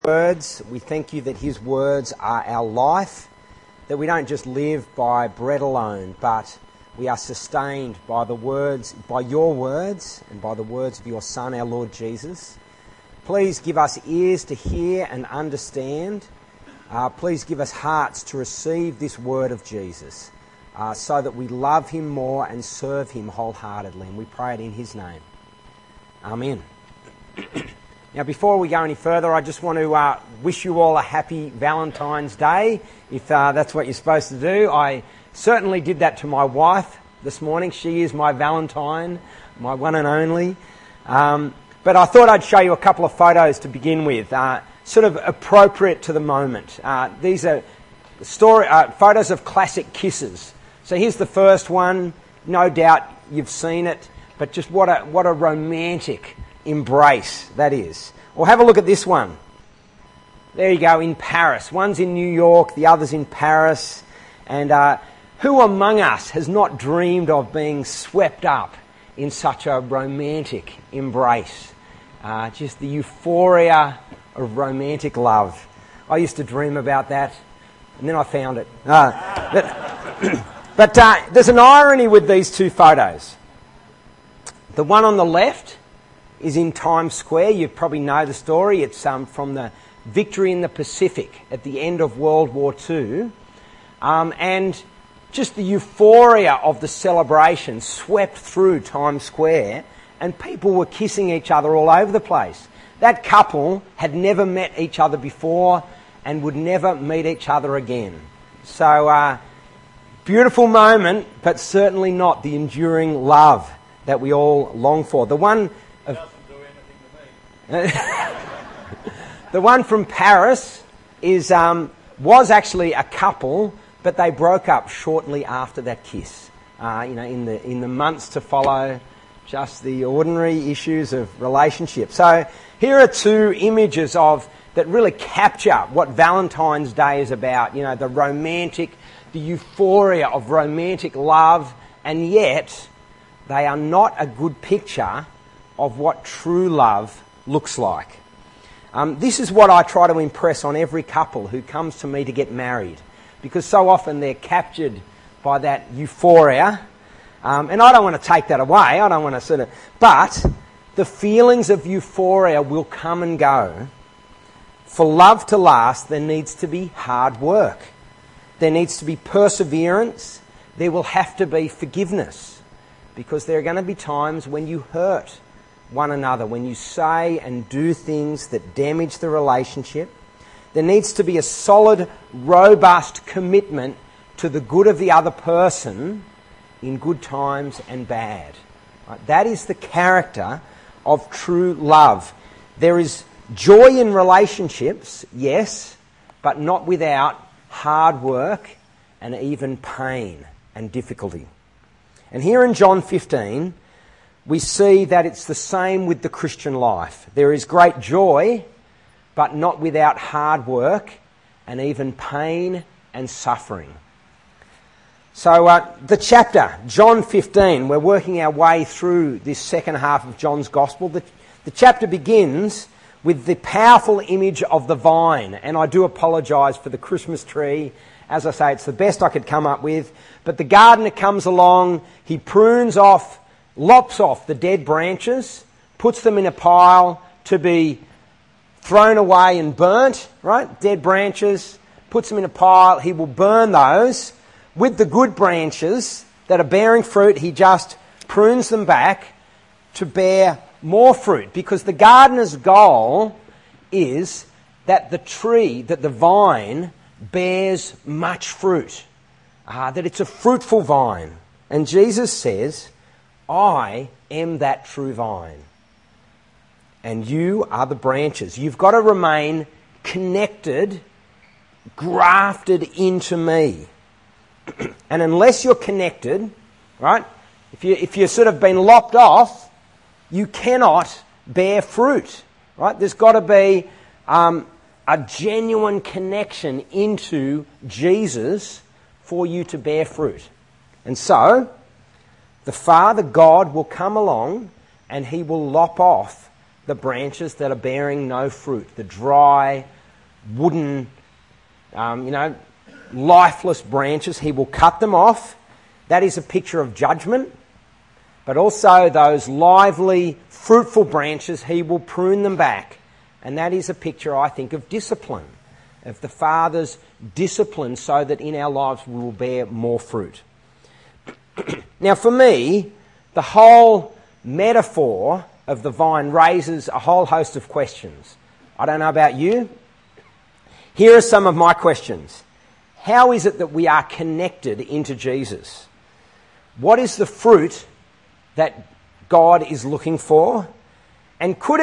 Words, we thank you that his words are our life, that we don't just live by bread alone, but we are sustained by the words, by your words and by the words of your Son, our Lord Jesus. Please give us ears to hear and understand. Please give us hearts to receive this word of Jesus, so that we love him more and serve him wholeheartedly. And we pray it in his name. Amen. Now, before we go any further, I just want to wish you all a happy Valentine's Day, if that's what you're supposed to do. I certainly did that to my wife this morning. She is my Valentine, my one and only. But I thought I'd show you a couple of photos to begin with, sort of appropriate to the moment. These are photos of classic kisses. So here's the first one. No doubt you've seen it, but just what a romantic embrace that is. Or have a look at this one. There you go, in Paris. One's in New York, the other's in Paris. And who among us has not dreamed of being swept up in such a romantic embrace? Just the euphoria of romantic love. I used to dream about that, and then I found it. But there's an irony with these two photos. The one on the left is in Times Square. You probably know the story. It's from the victory in the Pacific at the end of World War II. And just the euphoria of the celebration swept through Times Square, and people were kissing each other all over the place. That couple had never met each other before and would never meet each other again. So, beautiful moment, but certainly not the enduring love that we all long for. The one the one from Paris was actually a couple, but they broke up shortly after that kiss. In the months to follow, just the ordinary issues of relationship. So here are two images that really capture what Valentine's Day is about. You know, the euphoria of romantic love, and yet they are not a good picture of what true love looks like. This is what I try to impress on every couple who comes to me to get married, because so often they're captured by that euphoria, and I don't want to take that away. I don't want to but the feelings of euphoria will come and go. For love to last, there needs to be hard work. There needs to be perseverance. There will have to be forgiveness, because there are going to be times when you hurt one another, when you say and do things that damage the relationship. There needs to be a solid, robust commitment to the good of the other person in good times and bad. Right? That is the character of true love. There is joy in relationships, yes, but not without hard work and even pain and difficulty. And here in John 15, we see that it's the same with the Christian life. There is great joy, but not without hard work and even pain and suffering. So the chapter, John 15, we're working our way through this second half of John's Gospel. The chapter begins with the powerful image of the vine. And I do apologise for the Christmas tree. As I say, it's the best I could come up with. But the gardener comes along, he lops off the dead branches, puts them in a pile to be thrown away and burnt, right? Dead branches, puts them in a pile. He will burn those. With the good branches that are bearing fruit, he just prunes them back to bear more fruit, because the gardener's goal is that the vine bears much fruit, that it's a fruitful vine. And Jesus says, I am that true vine, and you are the branches. You've got to remain connected, grafted into me. And unless you're connected, right, if you've sort of been lopped off, you cannot bear fruit, right? There's got to be a genuine connection into Jesus for you to bear fruit. And so the Father God will come along and he will lop off the branches that are bearing no fruit, the dry, wooden, lifeless branches. He will cut them off. That is a picture of judgment. But also those lively, fruitful branches, he will prune them back. And that is a picture, I think, of discipline, of the Father's discipline so that in our lives we will bear more fruit. Now for me, the whole metaphor of the vine raises a whole host of questions. I don't know about you. Here are some of my questions. How is it that we are connected into Jesus? What is the fruit that God is looking for? And could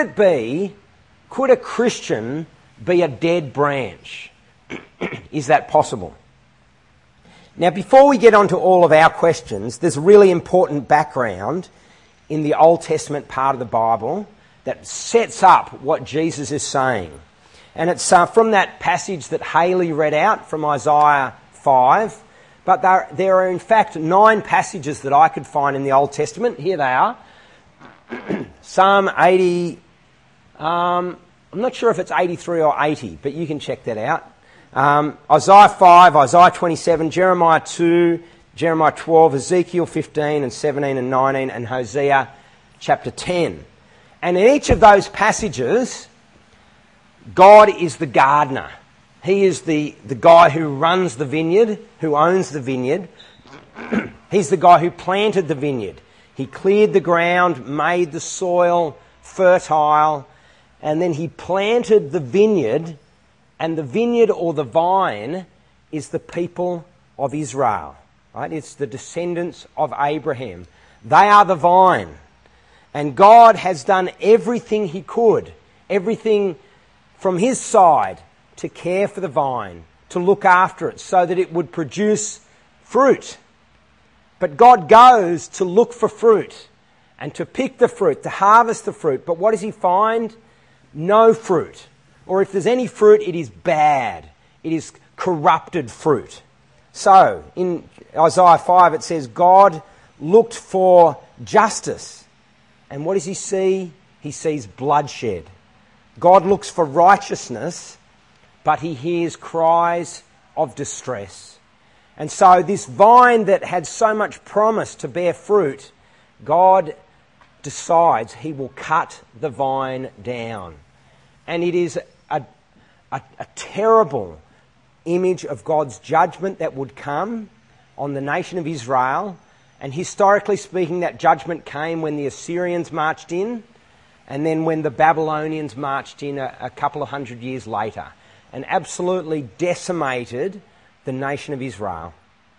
a Christian be a dead branch? Is that possible? Now, before we get on to all of our questions, there's a really important background in the Old Testament part of the Bible that sets up what Jesus is saying. And it's from that passage that Haley read out from Isaiah 5. But there are in fact 9 passages that I could find in the Old Testament. Here they are. Psalm 80, I'm not sure if it's 83 or 80, but you can check that out. Isaiah 5, Isaiah 27, Jeremiah 2, Jeremiah 12, Ezekiel 15 and 17 and 19, and Hosea chapter 10. And in each of those passages, God is the gardener. He is the guy who runs the vineyard, who owns the vineyard. He's the guy who planted the vineyard. He cleared the ground, made the soil fertile, and then he planted the vineyard. And the vineyard or the vine is the people of Israel. Right? It's the descendants of Abraham. They are the vine. And God has done everything he could, everything from his side, to care for the vine, to look after it so that it would produce fruit. But God goes to look for fruit and to pick the fruit, to harvest the fruit. But what does he find? No fruit. Or if there's any fruit, it is bad. It is corrupted fruit. So, in Isaiah 5 it says, God looked for justice. And what does he see? He sees bloodshed. God looks for righteousness, but he hears cries of distress. And so this vine that had so much promise to bear fruit, God decides he will cut the vine down. And it is a terrible image of God's judgment that would come on the nation of Israel. And historically speaking, that judgment came when the Assyrians marched in, and then when the Babylonians marched in a couple of hundred years later, and absolutely decimated the nation of Israel.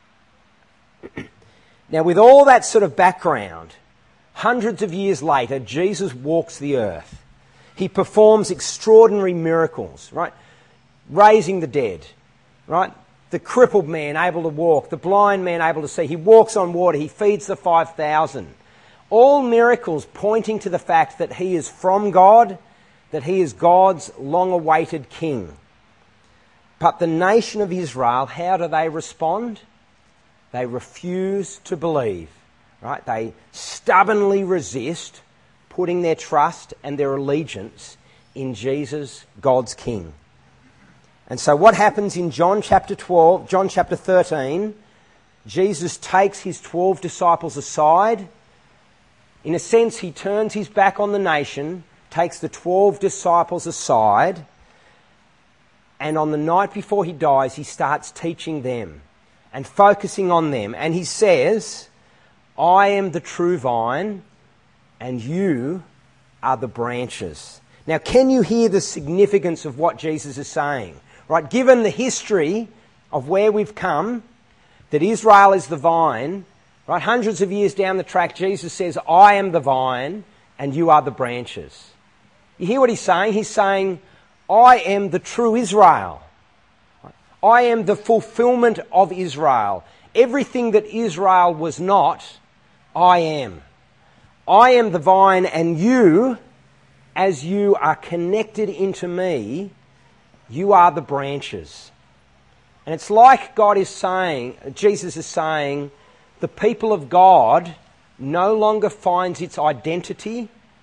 Now, with all that sort of background, hundreds of years later, Jesus walks the earth. He performs extraordinary miracles, right? Raising the dead, right? The crippled man able to walk, the blind man able to see. He walks on water. He feeds the 5,000. All miracles pointing to the fact that he is from God, that he is God's long-awaited king. But the nation of Israel, how do they respond? They refuse to believe, right? They stubbornly resist putting their trust and their allegiance in Jesus, God's King. And so what happens in John chapter 13, Jesus takes his 12 disciples aside. In a sense, he turns his back on the nation, takes the 12 disciples aside, and on the night before he dies, he starts teaching them and focusing on them. And he says, I am the true vine, and you are the branches. Now, can you hear the significance of what Jesus is saying? Right, given the history of where we've come, that Israel is the vine, right, hundreds of years down the track, Jesus says, I am the vine, and you are the branches. You hear what he's saying? He's saying, I am the true Israel. I am the fulfillment of Israel. Everything that Israel was not, I am. I am the vine, and you, as you are connected into me, you are the branches. And it's like God is saying, Jesus is saying, the people of God no longer finds its identity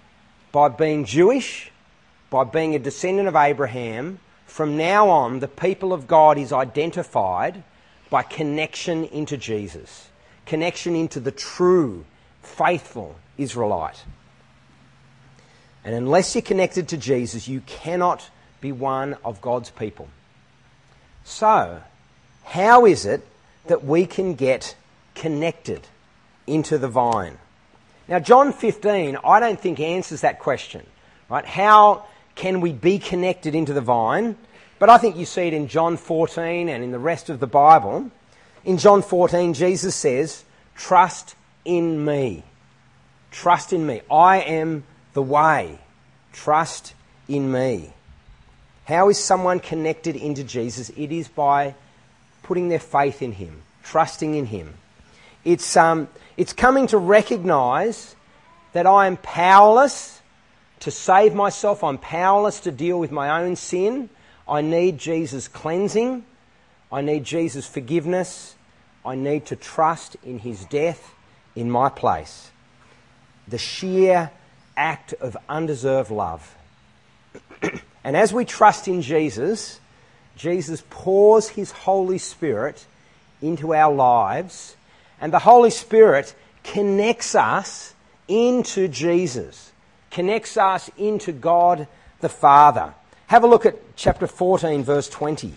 by being Jewish, by being a descendant of Abraham, from now on the people of God is identified by connection into Jesus, connection into the true, faithful Israelite. And unless you're connected to Jesus, you cannot be one of God's people. So, how is it that we can get connected into the vine? Now, John 15, I don't think answers that question, right? How can we be connected into the vine? But I think you see it in John 14 and in the rest of the Bible. In John 14, Jesus says, trust in me. Trust in me. I am the way. Trust in me. How is someone connected into Jesus? It is by putting their faith in him, trusting in him. It's coming to recognise that I am powerless to save myself. I'm powerless to deal with my own sin. I need Jesus' cleansing. I need Jesus' forgiveness. I need to trust in his death in my place. The sheer act of undeserved love. And as we trust in Jesus, Jesus pours his Holy Spirit into our lives, and the Holy Spirit connects us into Jesus, connects us into God the Father. Have a look at chapter 14, verse 20.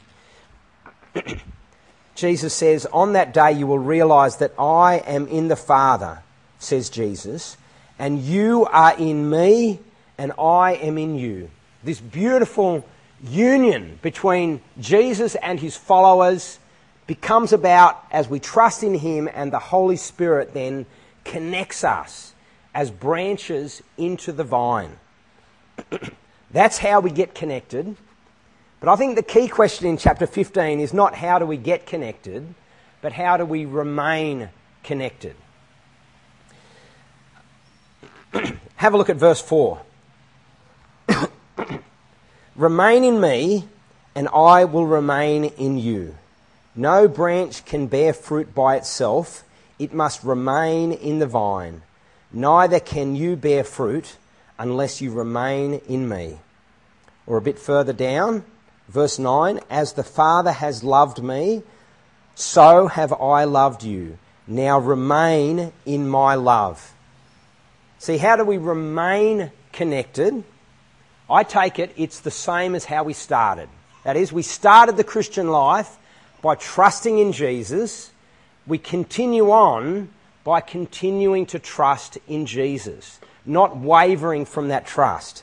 Jesus says, on that day you will realise that I am in the Father, says Jesus, and you are in me and I am in you. This beautiful union between Jesus and his followers becomes about as we trust in him, and the Holy Spirit then connects us as branches into the vine. That's how we get connected. But I think the key question in chapter 15 is not how do we get connected, but how do we remain connected. Have a look at verse 4. Remain in me, and I will remain in you. No branch can bear fruit by itself. It must remain in the vine. Neither can you bear fruit unless you remain in me. Or a bit further down, verse 9, as the Father has loved me, so have I loved you. Now remain in my love. See, how do we remain connected? I take it's the same as how we started. That is, we started the Christian life by trusting in Jesus. We continue on by continuing to trust in Jesus, not wavering from that trust.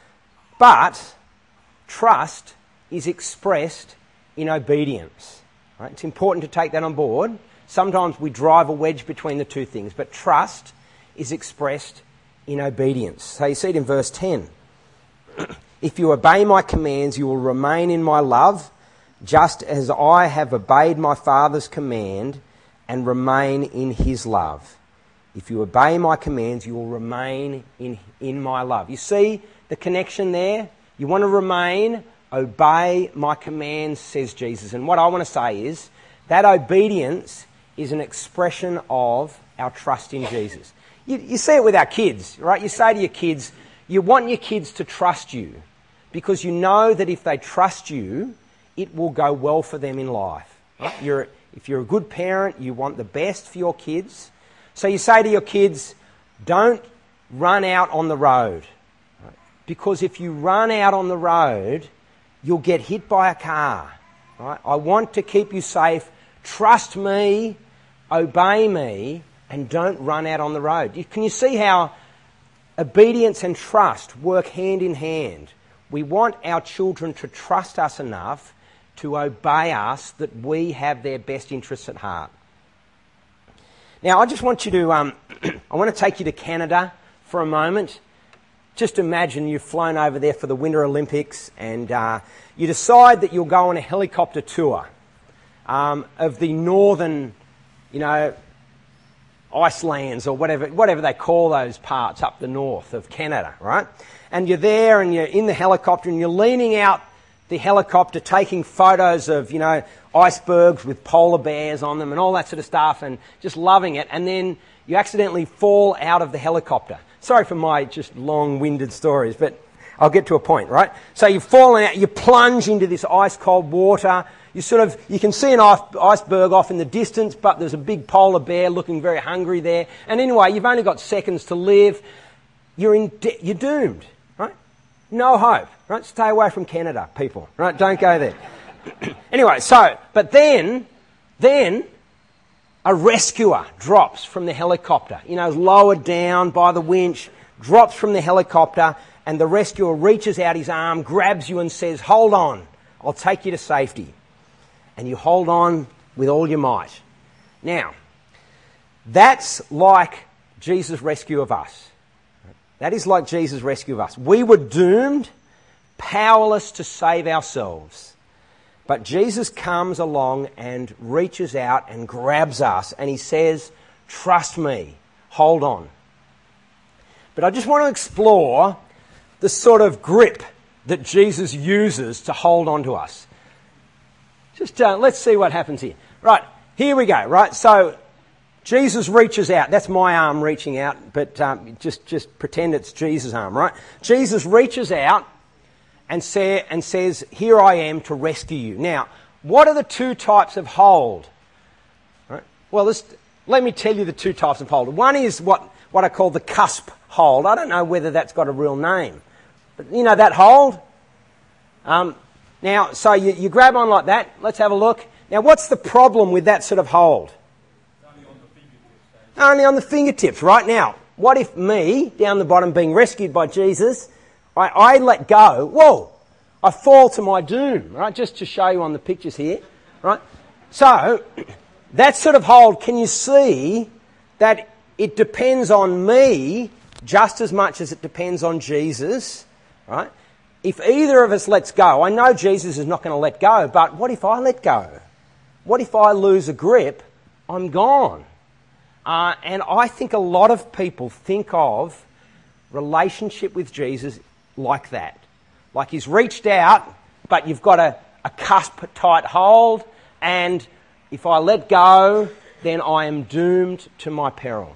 But trust is expressed in obedience. Right? It's important to take that on board. Sometimes we drive a wedge between the two things, but trust is expressed in obedience. So you see it in verse 10. If you obey my commands, you will remain in my love, just as I have obeyed my Father's command and remain in his love. If you obey my commands, you will remain in my love. You see the connection there? You want to remain, obey my commands, says Jesus. And what I want to say is that obedience is an expression of our trust in Jesus. You see it with our kids, right? You say to your kids, you want your kids to trust you because you know that if they trust you, it will go well for them in life. Right? If you're a good parent, you want the best for your kids. So you say to your kids, don't run out on the road. Right? Because if you run out on the road, you'll get hit by a car. Right? I want to keep you safe. Trust me, obey me, and don't run out on the road. Can you see how obedience and trust work hand in hand? We want our children to trust us enough to obey us, that we have their best interests at heart. Now, I just want you to, I want to take you to Canada for a moment. Just imagine you've flown over there for the Winter Olympics and you decide that you'll go on a helicopter tour of the northern, Icelands or whatever they call those parts up the north of Canada, right? And you're there and you're in the helicopter and you're leaning out the helicopter taking photos of, icebergs with polar bears on them and all that sort of stuff and just loving it. And then you accidentally fall out of the helicopter. Sorry for my just long-winded stories, but I'll get to a point, right? So you've fallen out, you plunge into this ice-cold water. You can see an iceberg off in the distance, but there's a big polar bear looking very hungry there. And anyway, you've only got seconds to live. You're doomed, right? No hope, right? Stay away from Canada, people, right? Don't go there. Anyway, but then a rescuer drops from the helicopter, lowered down by the winch, drops from the helicopter, and the rescuer reaches out his arm, grabs you and says, "Hold on, I'll take you to safety." And you hold on with all your might. Now, that's like Jesus' rescue of us. That is like Jesus' rescue of us. We were doomed, powerless to save ourselves. But Jesus comes along and reaches out and grabs us and he says, "Trust me, hold on." But I just want to explore the sort of grip that Jesus uses to hold on to us. Just let's see what happens here. Right, here we go, right? So Jesus reaches out. That's my arm reaching out, but just pretend it's Jesus' arm, right? Jesus reaches out and says, "Here I am to rescue you." Now, what are the two types of hold? Right? Well, let me tell you the two types of hold. One is what I call the cusp hold. I don't know whether that's got a real name. But you know that hold? Now, so you grab on like that. Let's have a look. Now, what's the problem with that sort of hold? Only on the fingertips, right? Now, what if me, down the bottom, being rescued by Jesus, I let go, whoa, I fall to my doom, right? Just to show you on the pictures here, right? So, that sort of hold, can you see that it depends on me just as much as it depends on Jesus, right? If either of us lets go, I know Jesus is not going to let go, but what if I let go? What if I lose a grip? I'm gone. And I think a lot of people think of relationship with Jesus like that. Like he's reached out, but you've got a cusp-tight hold, and if I let go, then I am doomed to my peril.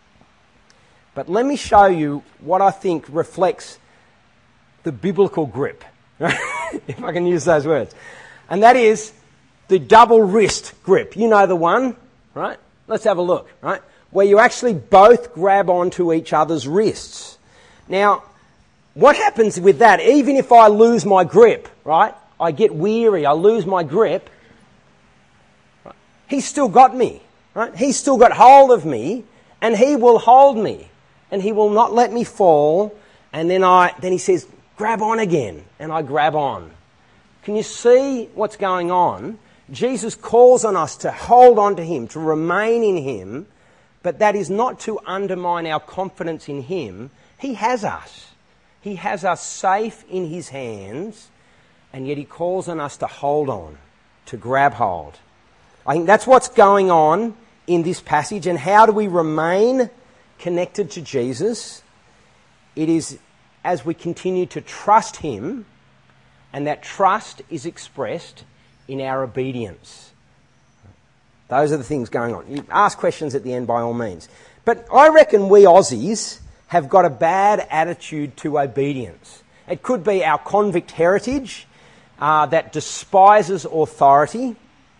But let me show you what I think reflects the biblical grip, if I can use those words. And that is the double wrist grip. You know the one, right? Let's have a look, right? Where you actually both grab onto each other's wrists. Now, what happens with that, even if I lose my grip, right? I get weary, I lose my grip. Right? He's still got me, right? He's still got hold of me, and he will hold me, and he will not let me fall. And then he says, "Grab on again," and I grab on. Can you see what's going on? Jesus calls on us to hold on to him, to remain in him, but that is not to undermine our confidence in him. He has us. He has us safe in his hands, and yet he calls on us to hold on, to grab hold. I think that's what's going on in this passage. And how do we remain connected to Jesus? It is as we continue to trust him, and that trust is expressed in our obedience. Those are the things going on. You ask questions at the end by all means. But I reckon we Aussies have got a bad attitude to obedience. It could be our convict heritage that despises authority.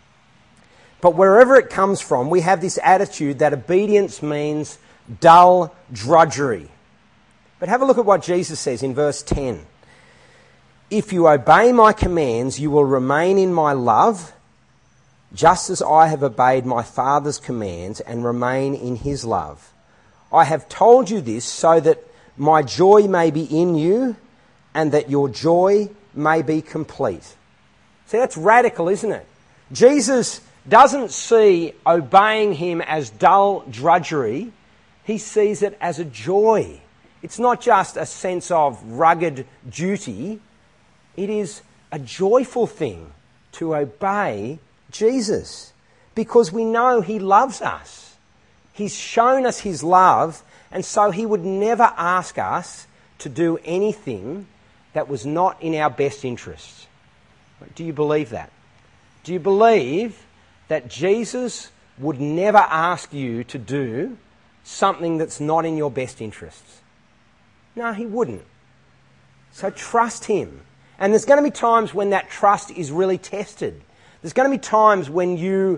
But wherever it comes from, we have this attitude that obedience means dull drudgery. But have a look at what Jesus says in verse 10. "If you obey my commands, you will remain in my love, just as I have obeyed my Father's commands and remain in his love. I have told you this so that my joy may be in you and that your joy may be complete." See, that's radical, isn't it? Jesus doesn't see obeying him as dull drudgery. He sees it as a joy. It's not just a sense of rugged duty. It is a joyful thing to obey Jesus because we know he loves us. He's shown us his love, and so he would never ask us to do anything that was not in our best interests. Do you believe that? Do you believe that Jesus would never ask you to do something that's not in your best interests? No, he wouldn't. So trust him. And there's going to be times when that trust is really tested. There's going to be times when you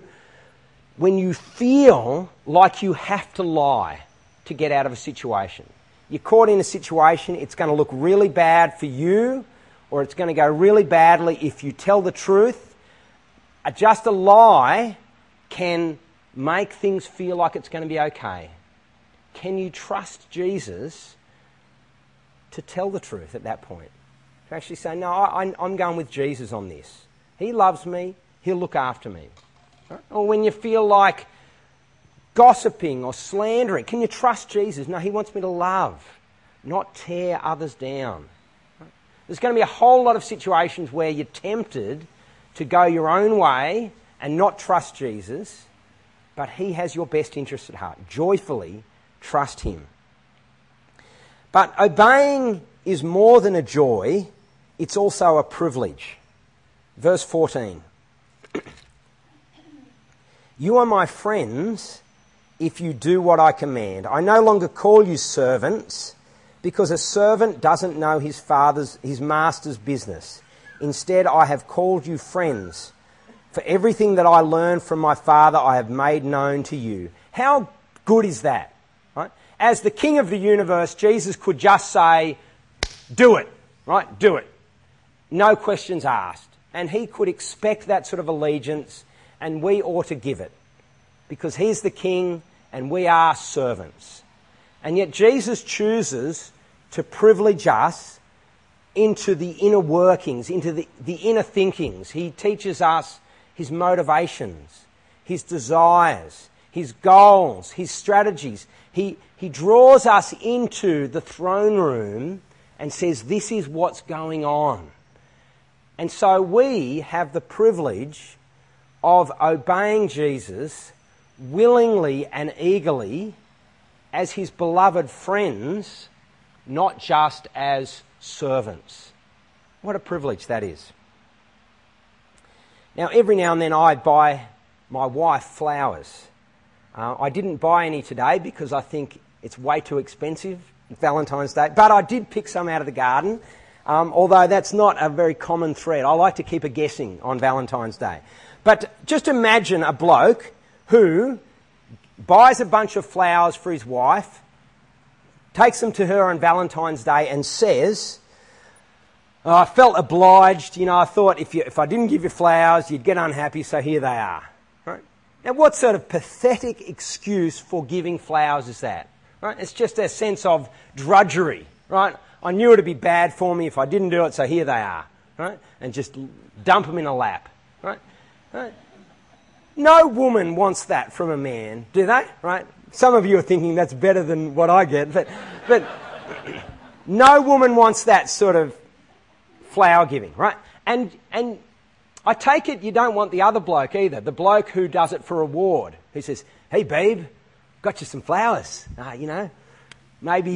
feel like you have to lie to get out of a situation. You're caught in a situation, it's going to look really bad for you, or it's going to go really badly if you tell the truth. Just a lie can make things feel like it's going to be okay. Can you trust Jesus to tell the truth at that point? To actually say, no, I'm going with Jesus on this. He loves me. He'll look after me. Right? Or when you feel like gossiping or slandering, can you trust Jesus? No, he wants me to love, not tear others down. Right? There's going to be a whole lot of situations where you're tempted to go your own way and not trust Jesus, but he has your best interest at heart. Joyfully trust him. But obeying is more than a joy, it's also a privilege. Verse 14. You are my friends if you do what I command. I no longer call you servants, because a servant doesn't know his master's business. Instead, I have called you friends. For everything that I learned from my Father, I have made known to you. How good is that? Right? As the King of the universe, Jesus could just say, do it, right? Do it. No questions asked. And he could expect that sort of allegiance, and we ought to give it. Because he's the King and we are servants. And yet Jesus chooses to privilege us into the inner workings, into the inner thinkings. He teaches us his motivations, his desires, his goals, his strategies. He draws us into the throne room and says, this is what's going on. And so we have the privilege of obeying Jesus willingly and eagerly as his beloved friends, not just as servants. What a privilege that is. Now, every now and then I buy my wife flowers. I didn't buy any today because I think it's way too expensive, Valentine's Day, but I did pick some out of the garden, although that's not a very common thread. I like to keep a guessing on Valentine's Day. But just imagine a bloke who buys a bunch of flowers for his wife, takes them to her on Valentine's Day and says, I felt obliged, I thought if I didn't give you flowers, you'd get unhappy, so here they are. Right? Now, what sort of pathetic excuse for giving flowers is that? Right? It's just a sense of drudgery, right? I knew it would be bad for me if I didn't do it, so here they are, right? And just dump them in a lap, right? Right? No woman wants that from a man, do they? Right? Some of you are thinking that's better than what I get, but no woman wants that sort of flower giving, right? And I take it you don't want the other bloke either, the bloke who does it for reward, who says, hey babe, got you some flowers, maybe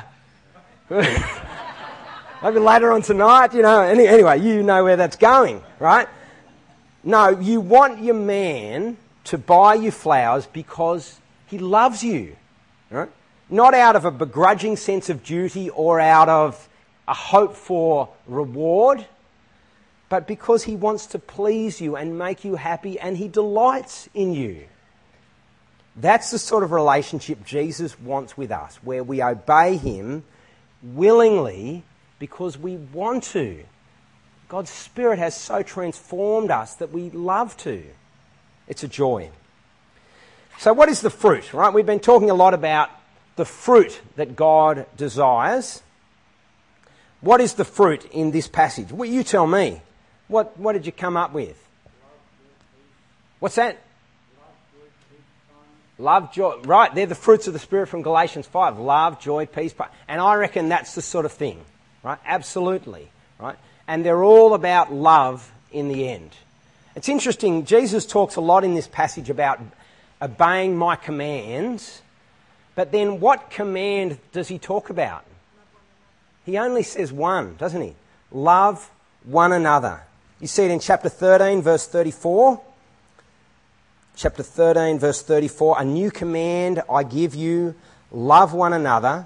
maybe later on tonight, anyway, you know where that's going, right? No, you want your man to buy you flowers because he loves you, right? Not out of a begrudging sense of duty or out of a hope for reward, but because he wants to please you and make you happy and he delights in you. That's the sort of relationship Jesus wants with us, where we obey him willingly because we want to. God's Spirit has so transformed us that we love to. It's a joy. So what is the fruit, right? We've been talking a lot about the fruit that God desires. What is the fruit in this passage? Well, you tell me. What did you come up with? What's that? Love, joy. Right, they're the fruits of the Spirit from Galatians 5. Love, joy, peace. And I reckon that's the sort of thing, right? Absolutely, right? And they're all about love in the end. It's interesting, Jesus talks a lot in this passage about obeying my commands, but then what command does he talk about? He only says one, doesn't he? Love one another. You see it in chapter 13, verse 34. Chapter 13, verse 34. A new command I give you, love one another.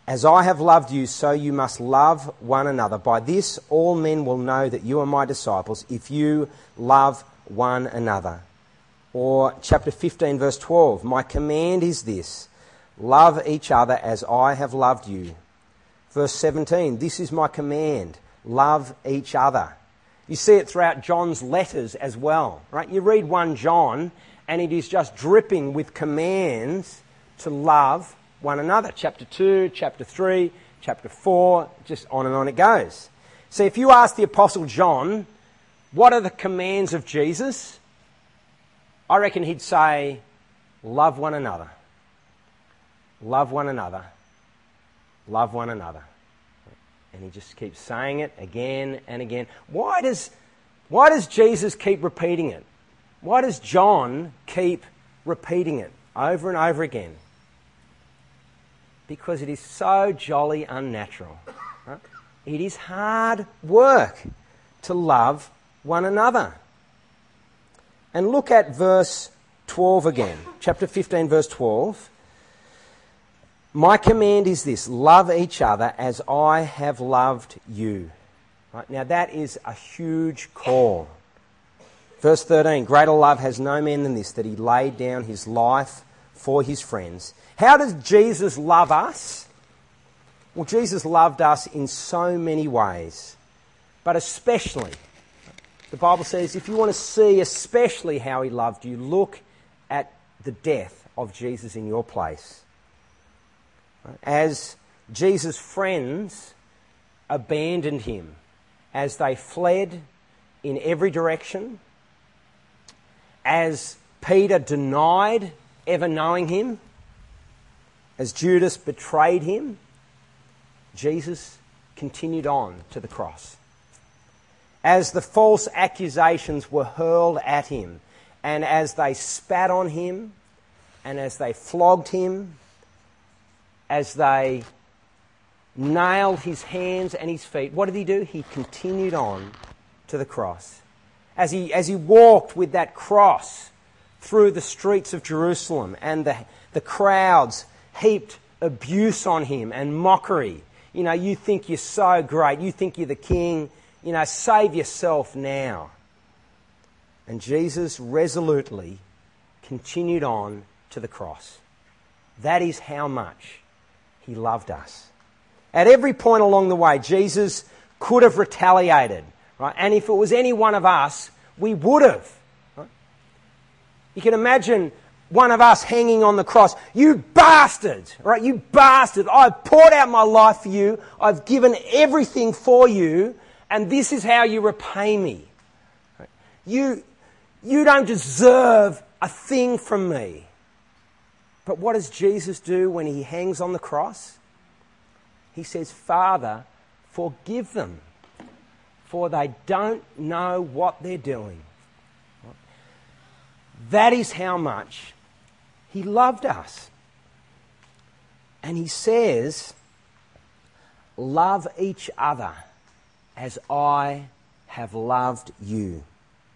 As I have loved you, so you must love one another. By this all men will know that you are my disciples, if you love one another. Or chapter 15, verse 12, my command is this, love each other as I have loved you. Verse 17, this is my command, love each other. You see it throughout John's letters as well, right? You read 1 John and it is just dripping with commands to love one another. Chapter 2, chapter 3, chapter 4, just on and on it goes. So if you ask the Apostle John, what are the commands of Jesus? I reckon he'd say, love one another. Love one another. Love one another. And he just keeps saying it again and again. Why does Jesus keep repeating it? Why does John keep repeating it over and over again? Because it is so jolly unnatural. Right? It is hard work to love one another. And look at verse 12 again. Chapter 15, verse 12. My command is this, love each other as I have loved you. Right? Now that is a huge call. Verse 13, greater love has no man than this, that he laid down his life for his friends. How does Jesus love us? Well, Jesus loved us in so many ways, but especially, the Bible says, if you want to see especially how he loved you, look at the death of Jesus in your place. As Jesus' friends abandoned him, as they fled in every direction, as Peter denied ever knowing him, as Judas betrayed him, Jesus continued on to the cross. As the false accusations were hurled at him, and as they spat on him, and as they flogged him, as they nailed his hands and his feet, what did he do? He continued on to the cross. As he walked with that cross through the streets of Jerusalem, and the crowds heaped abuse on him and mockery. You know, you think you're so great, you think you're the king, you know, save yourself now. And Jesus resolutely continued on to the cross. That is how much he loved us. At every point along the way, Jesus could have retaliated, right? And if it was any one of us, we would have. Right? You can imagine one of us hanging on the cross. You bastard, right? You bastard. I've poured out my life for you. I've given everything for you. And this is how you repay me. Right? You don't deserve a thing from me. But what does Jesus do when he hangs on the cross? He says, Father, forgive them, for they don't know what they're doing. That is how much he loved us. And he says, love each other as I have loved you.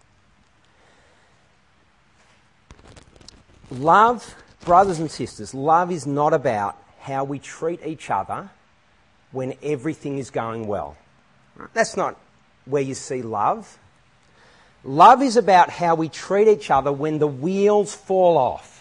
Love, brothers and sisters, love is not about how we treat each other when everything is going well. That's not where you see love. Love is about how we treat each other when the wheels fall off.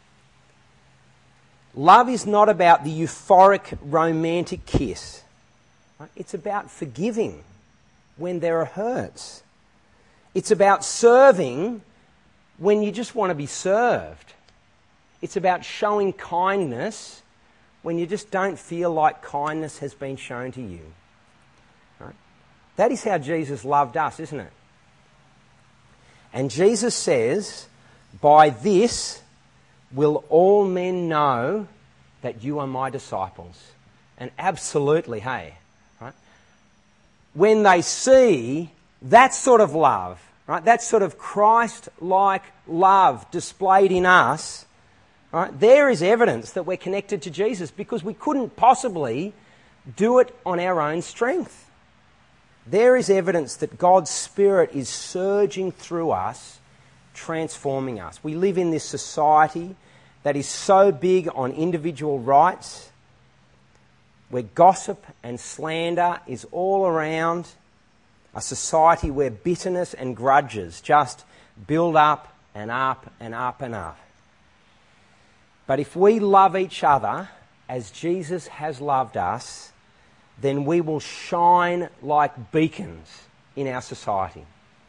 Love is not about the euphoric romantic kiss. It's about forgiving when there are hurts. It's about serving when you just want to be served. It's about showing kindness when you just don't feel like kindness has been shown to you. Right? That is how Jesus loved us, isn't it? And Jesus says, by this will all men know that you are my disciples. And absolutely, hey, right? When they see that sort of love, right, that sort of Christ-like love displayed in us, right, there is evidence that we're connected to Jesus, because we couldn't possibly do it on our own strength. There is evidence that God's Spirit is surging through us, transforming us. We live in this society that is so big on individual rights, where gossip and slander is all around, a society where bitterness and grudges just build up and up and up and up. But if we love each other as Jesus has loved us, then we will shine like beacons in our society.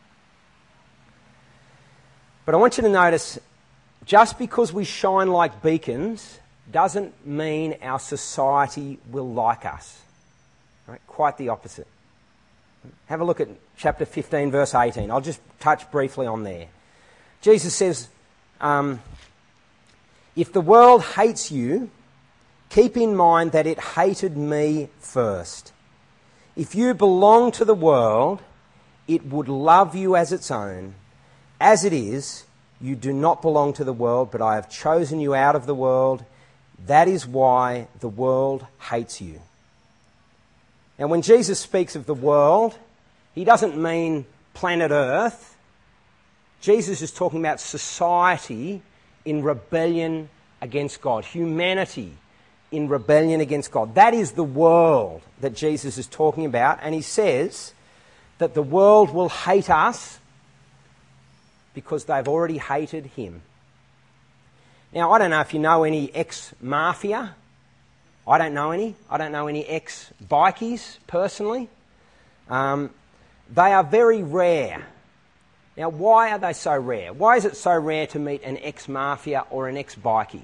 But I want you to notice, just because we shine like beacons doesn't mean our society will like us. Right? Quite the opposite. Have a look at chapter 15, verse 18. I'll just touch briefly on there. Jesus says, if the world hates you, keep in mind that it hated me first. If you belong to the world, it would love you as its own. As it is, you do not belong to the world, but I have chosen you out of the world. That is why the world hates you. Now, when Jesus speaks of the world, he doesn't mean planet Earth. Jesus is talking about society in rebellion against God, humanity in rebellion against God. That is the world that Jesus is talking about, and he says that the world will hate us because they've already hated him. Now, I don't know if you know any ex-mafia. I don't know any. I don't know any ex-bikies personally. They are very rare. Now, why are they so rare? Why is it so rare to meet an ex-mafia or an ex-bikie?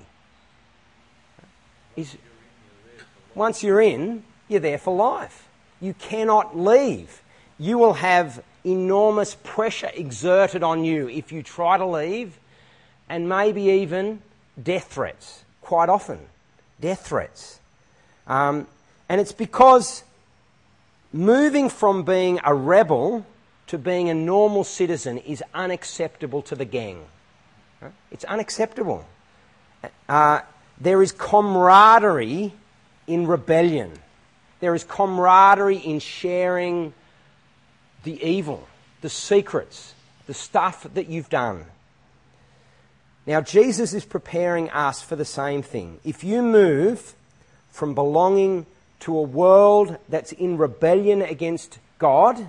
Once you're in, you're there for life. You cannot leave. You will have enormous pressure exerted on you if you try to leave, and maybe even death threats, quite often. Death threats. And it's because moving from being a rebel to being a normal citizen is unacceptable to the gang. It's unacceptable. There is camaraderie in rebellion. There is camaraderie in sharing the evil, the secrets, the stuff that you've done. Now, Jesus is preparing us for the same thing. If you move from belonging to a world that's in rebellion against God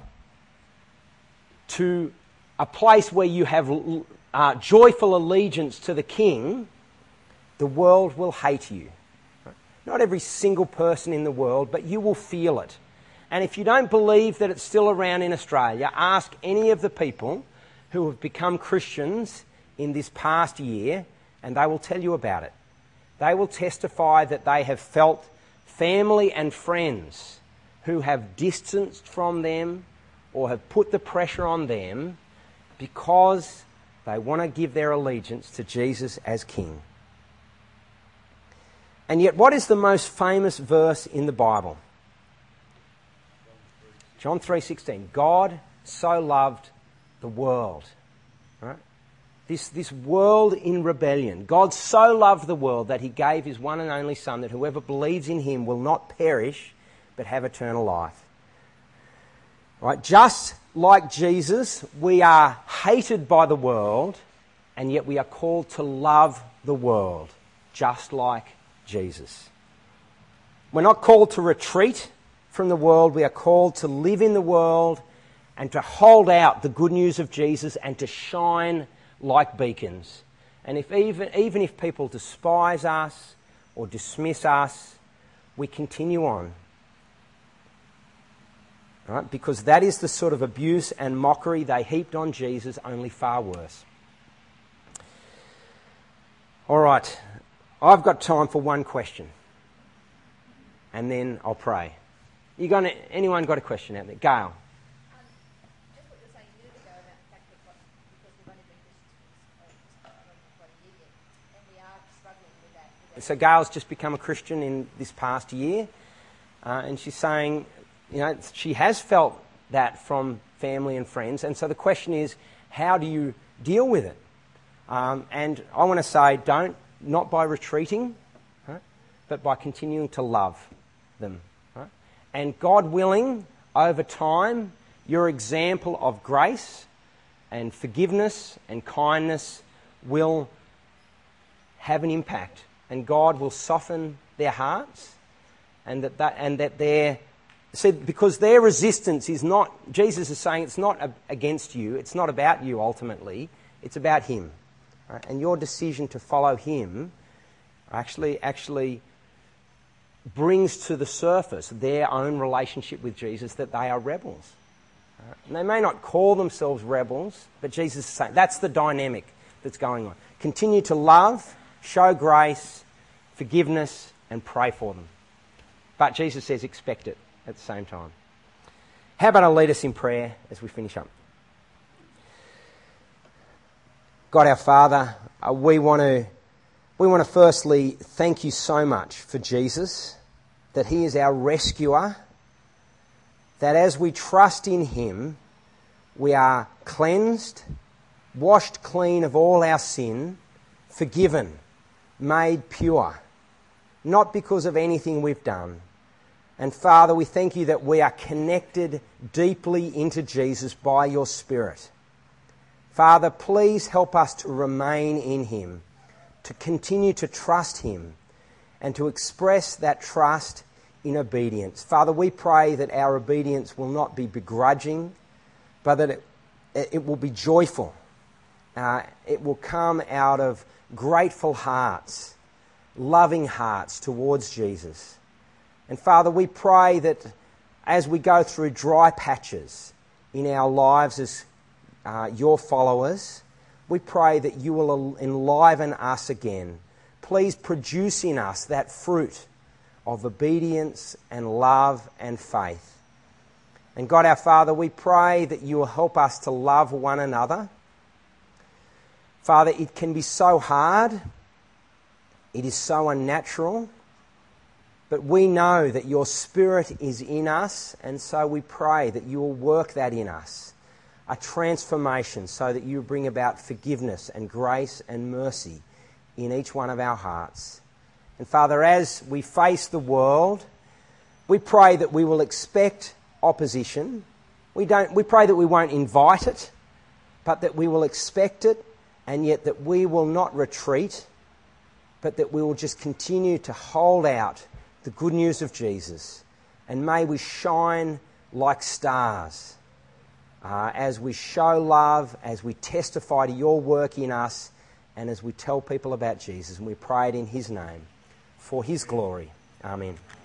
to a place where you have joyful allegiance to the King, the world will hate you. Not every single person in the world, but you will feel it. And if you don't believe that it's still around in Australia, ask any of the people who have become Christians in this past year, and they will tell you about it. They will testify that they have felt family and friends who have distanced from them or have put the pressure on them because they want to give their allegiance to Jesus as King. And yet, what is the most famous verse in the Bible? John 3:16. God so loved the world. Right? This world in rebellion. God so loved the world that he gave his one and only Son, that whoever believes in him will not perish but have eternal life. Right? Just like Jesus, we are hated by the world, and yet we are called to love the world, just like Jesus. We're not called to retreat from the world. We are called to live in the world and to hold out the good news of Jesus and to shine like beacons. And even if people despise us or dismiss us, we continue on. Right? Because that is the sort of abuse and mockery they heaped on Jesus, only far worse. All right, I've got time for one question, and then I'll pray. Anyone got a question out there? Gail. Just what you were saying a minute ago about the fact that because we've only been Christians not quite a year yet, and we are struggling with that. So Gail's just become a Christian in this past year, and she's saying, she has felt that from family and friends, and so the question is, how do you deal with it? And I want to say, not by retreating, right, but by continuing to love them. Right? And God willing, over time, your example of grace and forgiveness and kindness will have an impact, and God will soften their hearts, and that they're... See, because their resistance is not... Jesus is saying it's not against you, it's not about you ultimately, it's about him. Right? And your decision to follow him actually brings to the surface their own relationship with Jesus, that they are rebels. Right? And they may not call themselves rebels, but Jesus is saying that's the dynamic that's going on. Continue to love, show grace, forgiveness, and pray for them. But Jesus says expect it at the same time. How about I lead us in prayer as we finish up? God our Father, we want to firstly thank you so much for Jesus, that he is our rescuer, that as we trust in him, we are cleansed, washed clean of all our sin, forgiven, made pure, not because of anything we've done. And Father, we thank you that we are connected deeply into Jesus by your Spirit. Father, please help us to remain in him, to continue to trust him, and to express that trust in obedience. Father, we pray that our obedience will not be begrudging, but that it will be joyful. It will come out of grateful hearts, loving hearts towards Jesus. And Father, we pray that as we go through dry patches in our lives as your followers, we pray that you will enliven us again. Please produce in us that fruit of obedience and love and faith. And God our Father, we pray that you will help us to love one another. Father, it can be so hard. It is so unnatural. But we know that your Spirit is in us, and so we pray that you will work that in us. A transformation so that you bring about forgiveness and grace and mercy in each one of our hearts. And Father, as we face the world, we pray that we will expect opposition. We pray that we won't invite it, but that we will expect it, and yet that we will not retreat, but that we will just continue to hold out the good news of Jesus. And may we shine like stars as we show love, as we testify to your work in us, and as we tell people about Jesus. And we pray it in his name, for his glory. Amen.